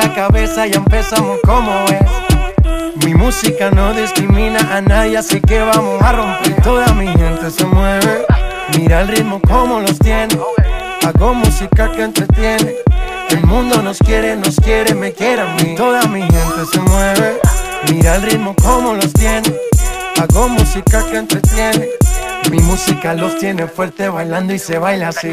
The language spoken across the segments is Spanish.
la cabeza, ya empezamos como es. Mi música no discrimina a nadie, así que vamos a romper. Toda mi gente se mueve, mira el ritmo como los tiene. Hago música que entretiene. El mundo nos quiere, me quiere a mí. Toda mi gente se mueve, mira el ritmo como los tiene. Hago música que entretiene. Mi música los tiene fuerte bailando y se baila así.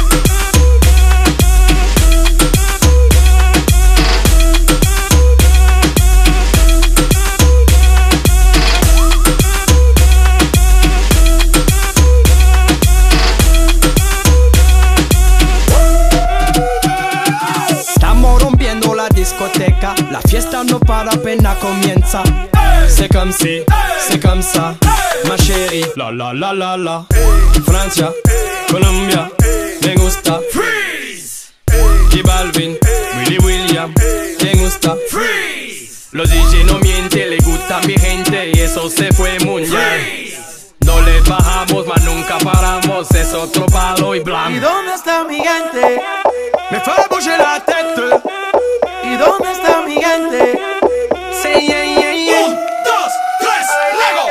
Discoteca, la fiesta no para, apenas comienza. C'est comme si, c'est comme ça, ma chérie. La la la la la. Francia, Colombia, me gusta. Freeze. J Balvin, Willy William, me gusta. Freeze. Los DJ no mienten, le gusta a mi gente y eso se fue mundial. No le bajamos, mas nunca paramos, es otro palo y blanco. ¿Y dónde está mi gente? Me fait bouger la tête. ¿Y dónde está mi gente? Say yeah, yeah, yeah. 1, 2, 3, Lego.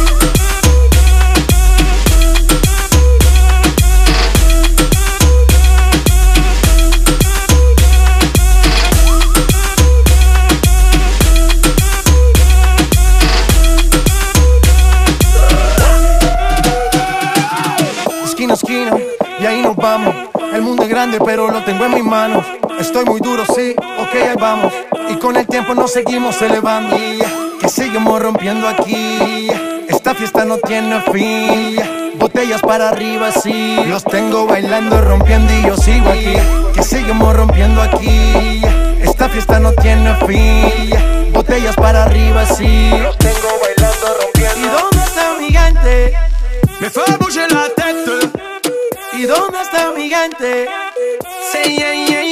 Esquina a esquina, y ahí nos vamos. El mundo es grande, pero lo tengo en mis manos. Estoy muy duro, sí, ok, ahí vamos. Y con el tiempo nos seguimos elevando. Que seguimos rompiendo aquí. Esta fiesta no tiene fin. Botellas para arriba, sí. Los tengo bailando, rompiendo y yo sigo aquí. Que seguimos rompiendo aquí. Esta fiesta no tiene fin. Botellas para arriba, sí. Los tengo bailando, rompiendo. ¿Y dónde está mi gente? Me fait bouger la tête. ¿Y dónde está mi gente? Say yeah, yeah,